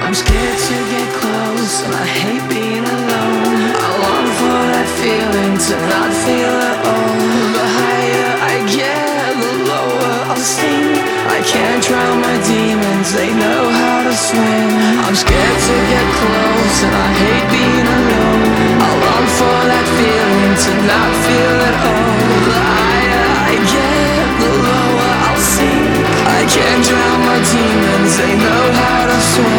I'm scared to get close, and I hate being alone. I long for that feeling to not feel at all. The higher I get, the lower I'll sink. I can't drown my demons, they know how to swim. I'm scared to get close, and I hate being alone. I long for that feeling to not feel at all. The higher I get, the lower I'll sink. I can't drown my demons, they know how to swim.